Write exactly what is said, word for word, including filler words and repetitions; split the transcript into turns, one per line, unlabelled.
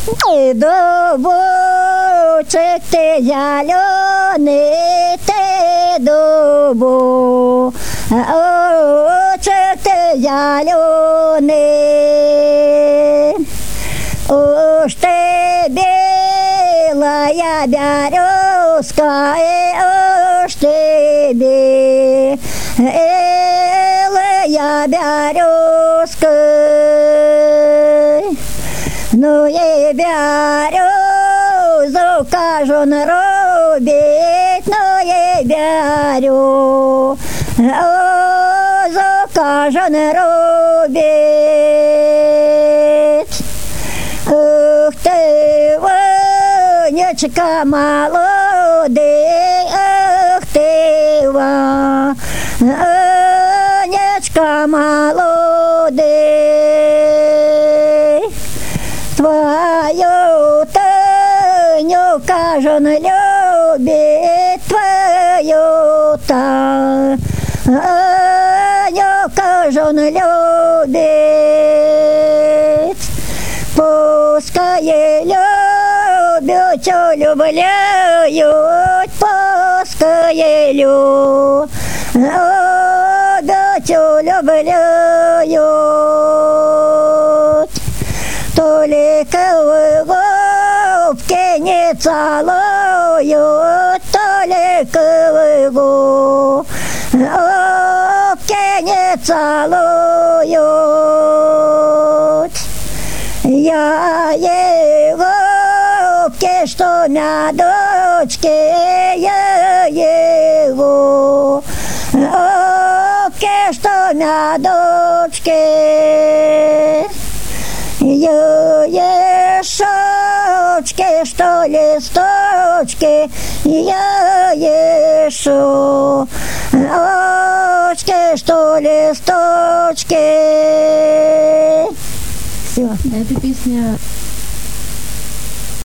Дубочек ты зеленый, ты дубочек ты зеленый. Уж ты белая березка, уж ты белая березка. Ну и березу кажун рубить, ну и березу кажун рубить. Ух ты, Ванечка молодый, ух ты, Ванечка молодый. Твою Таню кажун любит, твою Таню кажун любит. Пускай любят, любляют, пускай любят, любляют. Только в губки не целуют, только в губки не целуют. Я его губки, что на дочке, я его губки, что на дочке. Я ешочки, что листочки, я ешу очки, что листочки.
Все. Эта песня